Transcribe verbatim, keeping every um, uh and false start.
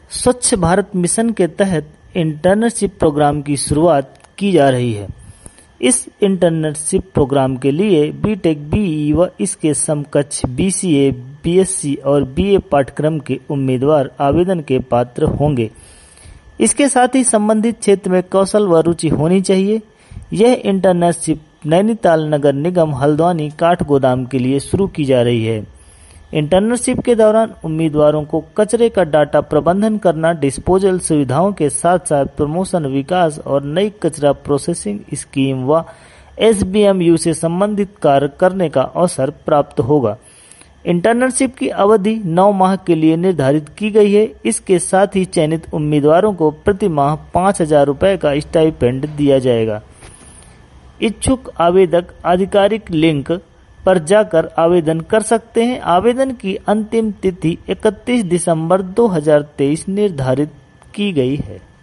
स्वच्छ भारत मिशन के तहत इंटर्नशिप प्रोग्राम की शुरुआत की जा रही है। इस इंटर्नशिप प्रोग्राम के लिए बीटेक, बीई व इसके समकक्ष बीसीए, बीएससी और बीए पाठ्यक्रम के उम्मीदवार आवेदन के पात्र होंगे। इसके साथ ही संबंधित क्षेत्र में कौशल व रुचि होनी चाहिए। यह इंटर्नशिप नैनीताल नगर निगम हल्द्वानी काठगोदाम के लिए शुरू की जा रही है। इंटर्नशिप के दौरान उम्मीदवारों को कचरे का डाटा प्रबंधन करना, डिस्पोजल सुविधाओं के साथ साथ प्रमोशन, विकास और नई कचरा प्रोसेसिंग स्कीम व एसबीएमयू से संबंधित कार्य करने का अवसर प्राप्त होगा। इंटर्नशिप की अवधि नौ माह के लिए निर्धारित की गई है। इसके साथ ही चयनित उम्मीदवारों को प्रति माह पाँच हजार रुपये का स्टाइपेंड दिया जाएगा। इच्छुक आवेदक आधिकारिक लिंक पर जाकर आवेदन कर सकते हैं। आवेदन की अंतिम तिथि इकतीस दिसंबर दो हजार तेईस निर्धारित की गई है।